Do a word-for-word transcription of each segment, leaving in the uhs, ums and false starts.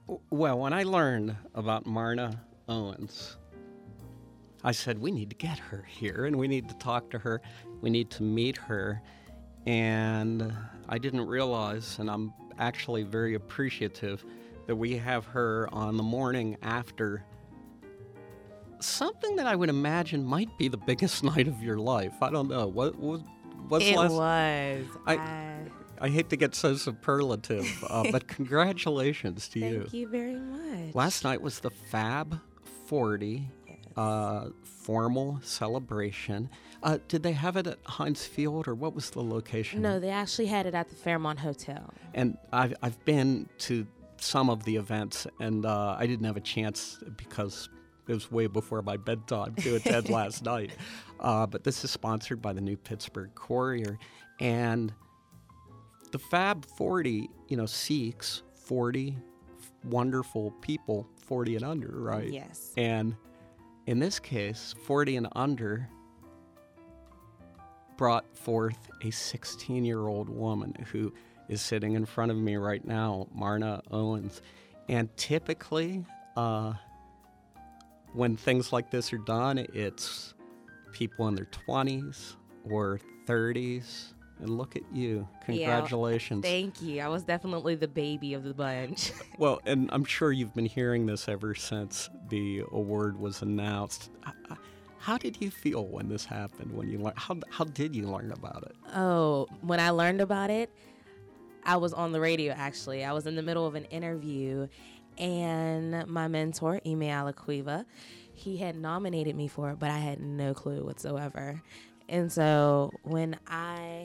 Well, when I learned about Marna Owens, I said, we need to get her here and we need to talk to her. We need to meet her. And I didn't realize, and I'm actually very appreciative, that we have her on the morning after something that I would imagine might be the biggest night of your life. I don't know. What was what's It last? was. I, I... I hate to get so superlative, uh, but congratulations to you. Thank you very much. Last night was the Fab forty Yes. uh, formal celebration. Uh, did they have it at Heinz Field, or what was the location? No, they actually had it at the Fairmont Hotel. And I've, I've been to some of the events, and uh, I didn't have a chance because it was way before my bedtime to attend last night. Uh, but this is sponsored by the New Pittsburgh Courier. And the Fab forty, you know, seeks forty wonderful people, forty and under, right? Yes. And in this case, forty and under brought forth a sixteen-year-old woman who is sitting in front of me right now, Marna Owens. And typically, uh, when things like this are done, it's people in their twenties or thirties. And look at you. Congratulations. Yeah, thank you. I was definitely the baby of the bunch. Well, and I'm sure you've been hearing this ever since the award was announced. How did you feel when this happened? When you learned, how how did you learn about it? Oh, when I learned about it, I was on the radio, actually. I was in the middle of an interview, and my mentor, Ime Alaquiva, he had nominated me for it, but I had no clue whatsoever. And so when I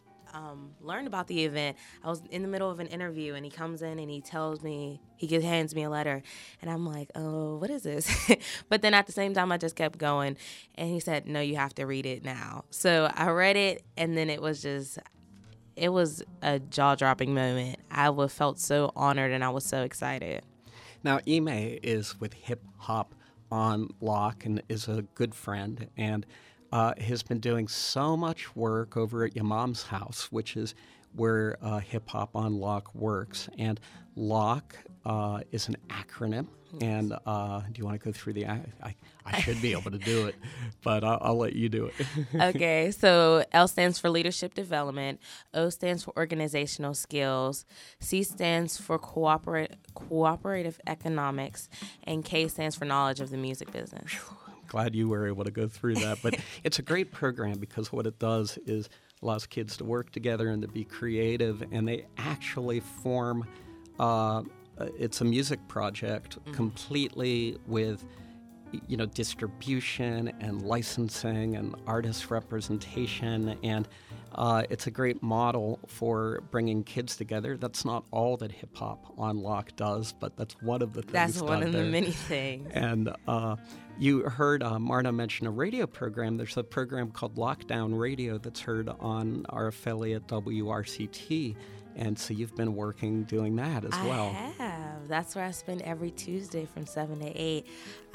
um, learned about the event, I was in the middle of an interview, and he comes in and he tells me, he gives, hands me a letter, and I'm like, oh, what is this? But then at the same time, I just kept going, and he said, no, you have to read it now. So I read it, and then it was just, it was a jaw-dropping moment. I was, felt so honored, and I was so excited. Now, Ime is with Hip Hop on Lock and is a good friend, and Uh, has been doing so much work over at Your Mom's House, which is where uh, Hip Hop on Lock works. And Lock uh, is an acronym. And uh, do you want to go through the? I, I, I should be able to do it, but I'll, I'll let you do it. Okay, so L stands for leadership development, O stands for organizational skills, C stands for cooperate, cooperative economics, and K stands for knowledge of the music business. Glad you were able to go through that. But it's a great program because what it does is allows kids to work together and to be creative, and they actually form, uh, it's a music project mm-hmm. completely with, you know, distribution and licensing and artist representation, and uh, it's a great model for bringing kids together. That's not all that Hip Hop on Lock does, but that's one of the things. That's one of there. the many things. And uh, you heard uh, Marna mention a radio program. There's a program called Lockdown Radio that's heard on our affiliate W R C T. And so you've been working doing that as I well. I have. That's where I spend every Tuesday from seven to eight.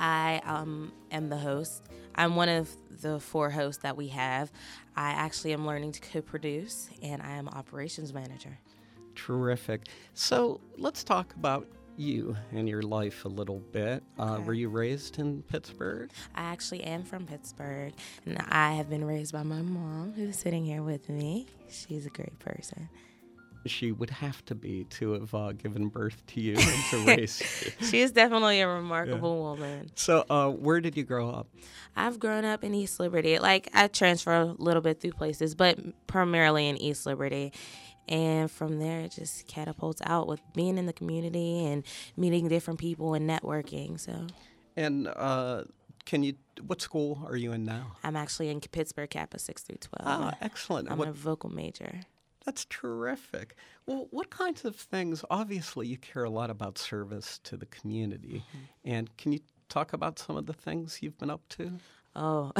I um, am the host. I'm one of the four hosts that we have. I actually am learning to co-produce, and I am operations manager. Terrific. So let's talk about you and your life a little bit. Uh, Okay. Were you raised in Pittsburgh? I actually am from Pittsburgh, and I have been raised by my mom, who's sitting here with me. She's a great person. She would have to be to have uh, given birth to you and to raise you. She is definitely a remarkable Yeah. woman. So uh, where did you grow up? I've grown up in East Liberty. Like, I transfer a little bit through places, but primarily in East Liberty. And from there, it just catapults out with being in the community and meeting different people and networking. So And uh, can you? What school are you in now? I'm actually in Pittsburgh Kappa six through twelve. Ah, excellent. I'm What- a vocal major. That's terrific. Well, what kinds of things? Obviously, you care a lot about service to the community. Mm-hmm. And can you talk about some of the things you've been up to? Oh,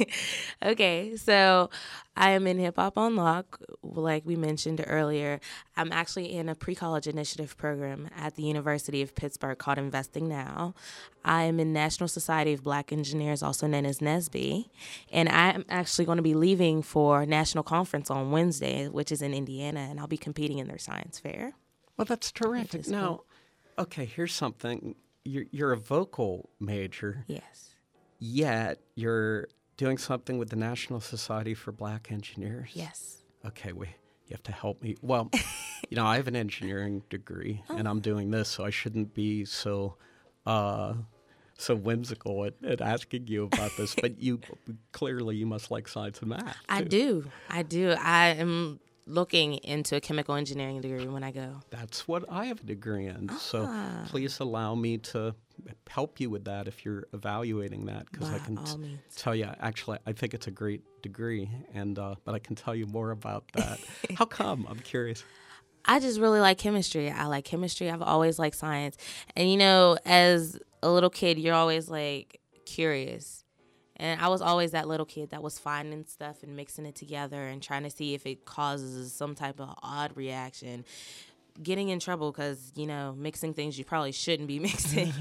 okay. So I am in Hip Hop on Lock, like we mentioned earlier. I'm actually in a pre-college initiative program at the University of Pittsburgh called Investing Now. I am in National Society of Black Engineers, also known as NSBE, and I'm actually going to be leaving for National Conference on Wednesday, which is in Indiana, and I'll be competing in their science fair. Well, that's terrific. is Now, cool. Okay, here's something. You're, you're a vocal major, Yes. yet you're doing something with the National Society for Black Engineers. Yes. Okay, wait. You have to help me. Well, you know, I have an engineering degree, Oh. and I'm doing this, so I shouldn't be so uh, so whimsical at, at asking you about this. But you clearly you must like science and math. I too. do. I do. I am looking into a chemical engineering degree when I go. That's what I have a degree in. So Ah. please allow me to help you with that if you're evaluating that, because I By can all t- means. tell you. Actually, I think it's a great degree, and uh, but I can tell you more about that. How come? I'm curious. I just really like chemistry. I like chemistry. I've always liked science. And, you know, as a little kid, you're always, like, curious. And I was always that little kid that was finding stuff and mixing it together and trying to see if it causes some type of odd reaction. Getting in trouble because, you know, mixing things you probably shouldn't be mixing.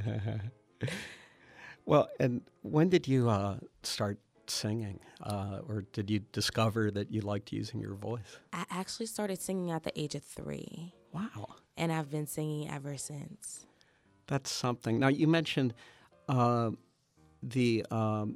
Well, and when did you uh, start singing, uh, or did you discover that you liked using your voice? I actually started singing at the age of three, Wow, and I've been singing ever since. that's something. Now you mentioned uh, the. Um,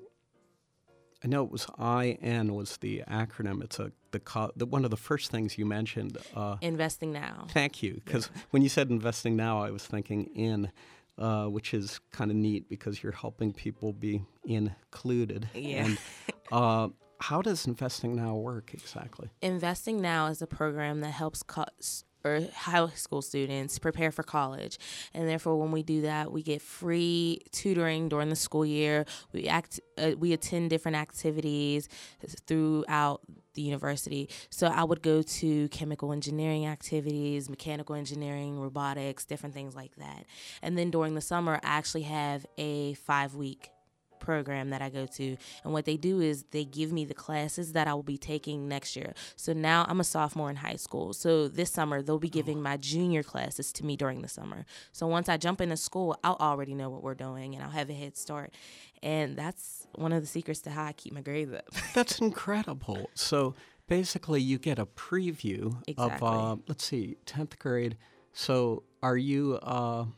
I know it was I N was the acronym. It's a the, co- the one of the first things you mentioned. Uh, Investing now. thank you, because when you said investing now, I was thinking in. Uh, which is kind of neat because you're helping people be included. Yeah. And uh, how does Investing Now work exactly? Investing Now is a program that helps co- or high school students prepare for college. And therefore, when we do that, we get free tutoring during the school year. We act, uh, we attend different activities throughout the university. So I would go to chemical engineering activities, mechanical engineering, robotics, different things like that. And then during the summer, I actually have a five-week program that I go to, and what they do is they give me the classes that I will be taking next year. So now I'm a sophomore in high school, so this summer they'll be giving my junior classes to me during the summer. So once I jump into school, I'll already know what we're doing and I'll have a head start, and that's one of the secrets to how I keep my grades up. That's incredible. So basically you get a preview Exactly. of, uh, let's see, tenth grade. So are you, uh,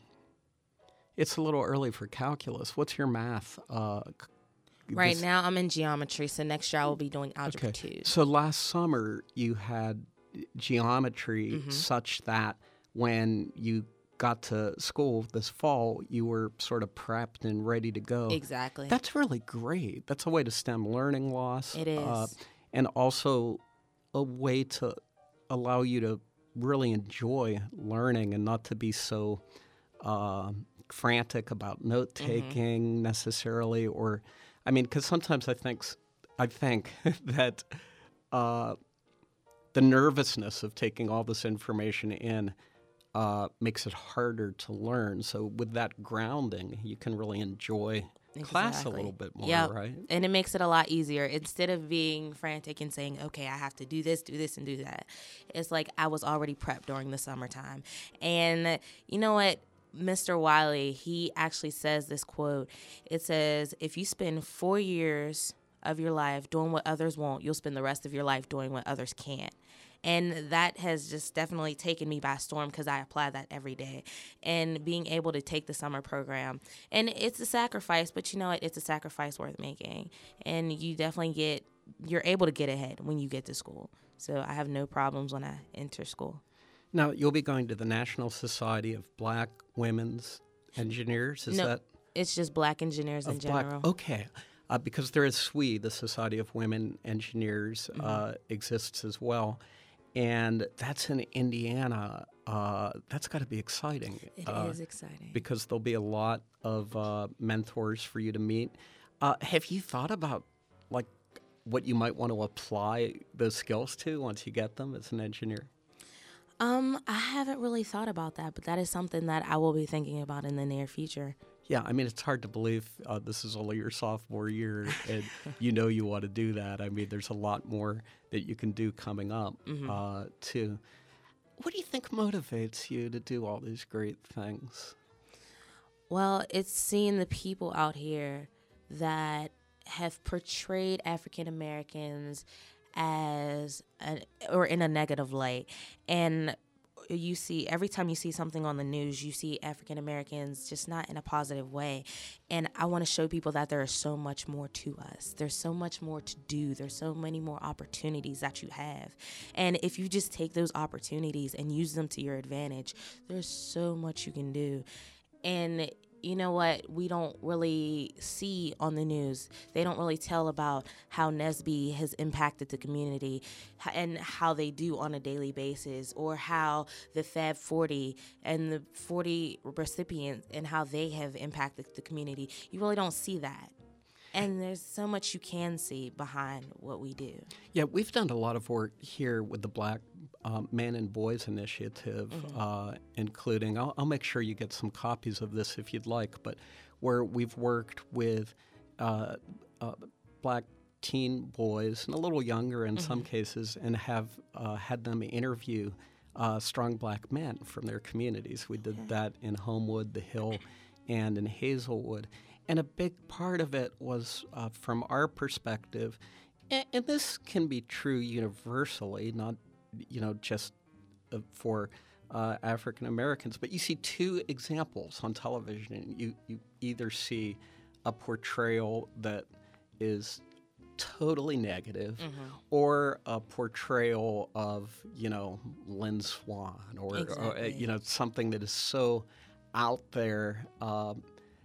it's a little early for calculus. What's your math? Uh, c- Right this- now I'm in geometry, so next year I will be doing algebra Okay. two. So last summer you had geometry Mm-hmm. such that when you got to school this fall, you were sort of prepped and ready to go. Exactly. That's really great. That's a way to stem learning loss. It is. Uh, and also a way to allow you to really enjoy learning and not to be so uh, frantic about note taking Mm-hmm. necessarily. Or, I mean, because sometimes I think s- I think that uh, the nervousness of taking all this information in uh, makes it harder to learn. So with that grounding, you can really enjoy class a Exactly. little bit more, Yep. right? And it makes it a lot easier. Instead of being frantic and saying, okay, I have to do this, do this, and do that. It's like I was already prepped during the summertime. And you know what? Mister Wiley, he actually says this quote. It says, if you spend four years of your life doing what others won't, you'll spend the rest of your life doing what others can't. And that has just definitely taken me by storm because I apply that every day. And being able to take the summer program, and it's a sacrifice, but you know what? It's a sacrifice worth making. And you definitely get, you're able to get ahead when you get to school. So I have no problems when I enter school. Now, you'll be going to the National Society of Black Women's Engineers. Is No, that it's just black engineers in of black? general. Okay, uh, because there is S W E, the Society of Women Engineers, Mm-hmm. uh, exists as well, and that's in Indiana. Uh, that's got to be exciting. It uh, is exciting. because there'll be a lot of uh, mentors for you to meet. Uh, have you thought about like what you might want to apply those skills to once you get them as an engineer? Um, I haven't really thought about that, but that is something that I will be thinking about in the near future. Yeah, I mean, it's hard to believe uh, this is only your sophomore year and you know you want to do that. I mean, there's a lot more that you can do coming up, Mm-hmm. uh, too. What do you think motivates you to do all these great things? Well, it's seeing the people out here that have portrayed African Americans as a, or in a negative light, and you see every time you see something on the news, you see African Americans just not in a positive way. And I want to show people that there is so much more to us. There's so much more to do. There's so many more opportunities that you have. And if you just take those opportunities and use them to your advantage, there's so much you can do. And you know what we don't really see on the news? They don't really tell about how N S B has impacted the community and how they do on a daily basis, or how the Fab forty and the forty recipients and how they have impacted the community. You really don't see that. And there's so much you can see behind what we do. Yeah, we've done a lot of work here with the Black uh, Men and Boys Initiative, mm-hmm. uh, including, I'll, I'll make sure you get some copies of this if you'd like, but where we've worked with uh, uh, Black teen boys, and a little younger in mm-hmm. some cases, and have uh, had them interview uh, strong Black men from their communities. We did okay. that in Homewood, The Hill, and in Hazelwood. And a big part of it was, uh, from our perspective, and, and this can be true universally, not, you know, just uh, for uh, African Americans, but you see two examples on television. You, you either see a portrayal that is totally negative, mm-hmm. or a portrayal of, you know, Lynn Swan, or, exactly. or you know, something that is so out there. Um,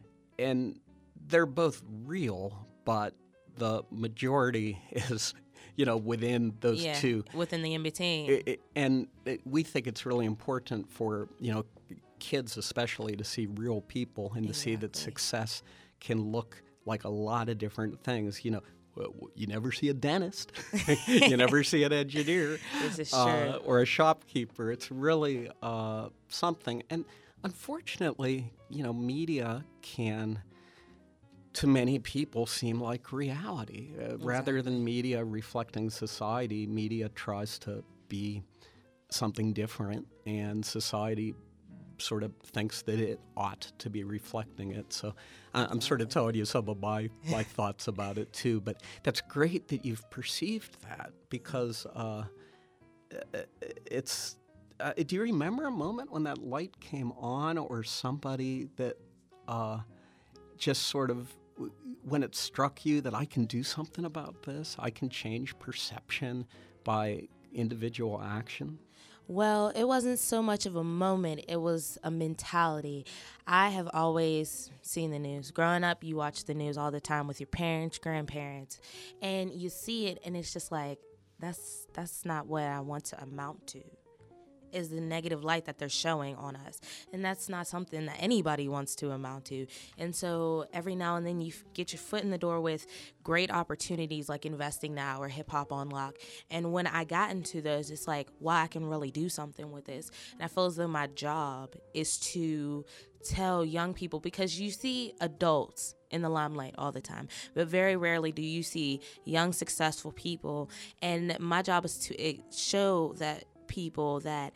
and they're both real, but the majority is, you know, within those yeah, two. within the in-between. It, it, and it, we think it's really important for, you know, kids especially to see real people and to exactly. see that success can look like a lot of different things. You know, you never see a dentist. You never see an engineer. This is uh, true. Or a shopkeeper. It's really uh, something. And unfortunately, you know, media can, to many people, seem like reality. Uh, exactly. Rather than media reflecting society, media tries to be something different, and society sort of thinks that it ought to be reflecting it. So uh, I'm sort of telling you some of my, my thoughts about it, too. But that's great that you've perceived that, because uh, it's... Uh, do you remember a moment when that light came on, or somebody that uh, just sort of, when it struck you that I can do something about this, I can change perception by individual action? Well, it wasn't so much of a moment. It was a mentality. I have always seen the news. Growing up, you watch the news all the time with your parents, grandparents, and you see it, and it's just like, that's that's not what I want to amount to. Is the negative light that they're showing on us. And that's not something that anybody wants to amount to. And so every now and then you f- get your foot in the door with great opportunities like Investing Now or Hip Hop on Lock. And when I got into those, it's like, wow, I can really do something with this. And I feel as though my job is to tell young people, because you see adults in the limelight all the time, but very rarely do you see young, successful people. And my job is to show that people that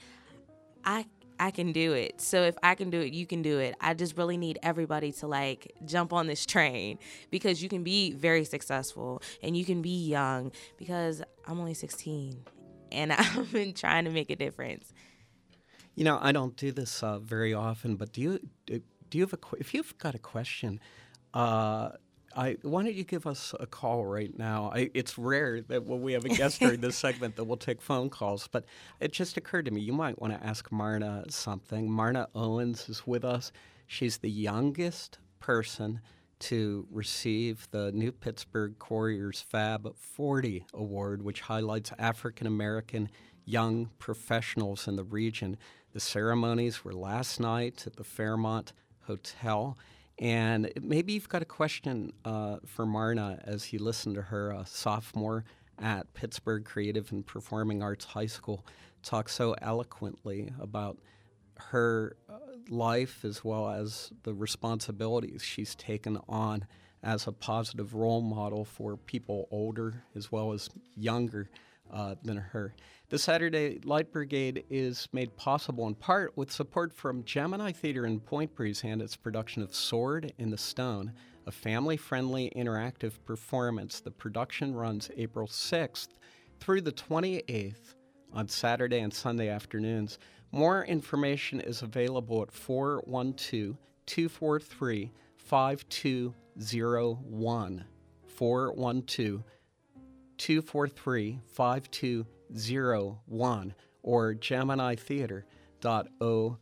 I I can do it. So if I can do it, you can do it. I just really need everybody to like jump on this train, because you can be very successful and you can be young, because I'm only sixteen and I've been trying to make a difference. You know, I don't do this uh, very often, but do you do you have a if you've got a question, uh, I, why don't you give us a call right now? I, it's rare that when we have a guest during this segment that we'll take phone calls, but it just occurred to me, you might want to ask Marna something. Marna Owens is with us. She's the youngest person to receive the New Pittsburgh Courier's Fab forty Award, which highlights African-American young professionals in the region. The ceremonies were last night at the Fairmont Hotel. And maybe you've got a question uh, for Marna as you listen to her, a sophomore at Pittsburgh Creative and Performing Arts High School, talk so eloquently about her uh, life as well as the responsibilities she's taken on as a positive role model for people older as well as younger uh, than her. The Saturday Light Brigade is made possible in part with support from Gemini Theater in Point Breeze and its production of Sword in the Stone, a family-friendly interactive performance. The production runs April sixth through the twenty-eighth on Saturday and Sunday afternoons. More information is available at four one two, two four three, five two zero one. four one two, two four three, five two zero one or gemini theater dot org.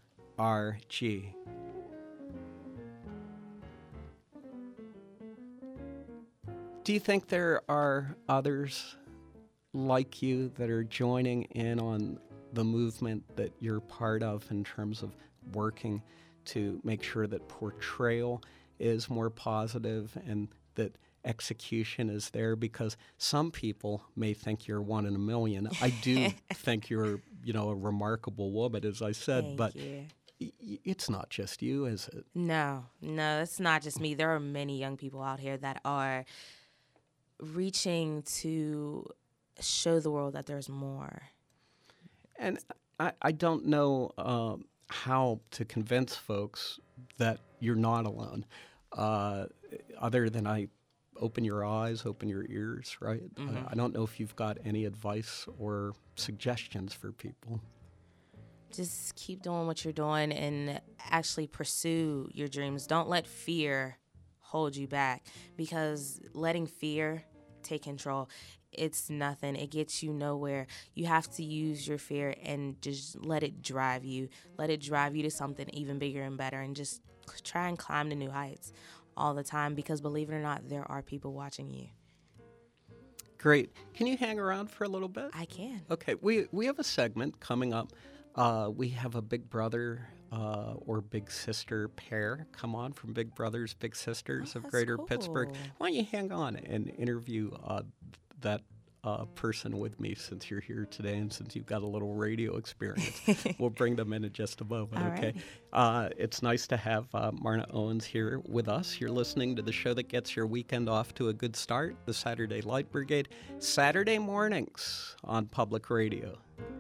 Do you think there are others like you that are joining in on the movement that you're part of in terms of working to make sure that portrayal is more positive and that execution is there? Because some people may think you're one in a million. I do think you're, you know, a remarkable woman, as I said, Thank but you. y- it's not just you, is it? No, no, it's not just me. There are many young people out here that are reaching to show the world that there's more. And I, I don't know um, how to convince folks that you're not alone, uh, other than I open your eyes, open your ears, right? Mm-hmm. Uh, I don't know if you've got any advice or suggestions for people. Just keep doing what you're doing and actually pursue your dreams. Don't let fear hold you back, because letting fear take control, it's nothing. It gets you nowhere. You have to use your fear and just let it drive you. Let it drive you to something even bigger and better, and just try and climb to new heights all the time, because believe it or not, there are people watching you. Great. Can you hang around for a little bit? I can. Okay. We, we have a segment coming up. Uh, we have a big brother uh, or big sister pair come on from Big Brothers Big Sisters Oh, of that's Greater cool. Pittsburgh. Why don't you hang on and interview uh, that uh, person with me, since you're here today and since you've got a little radio experience. We'll bring them in in just a moment, All okay? right. Uh, it's nice to have uh, Marna Owens here with us. You're listening to the show that gets your weekend off to a good start, the Saturday Light Brigade, Saturday mornings on Public Radio.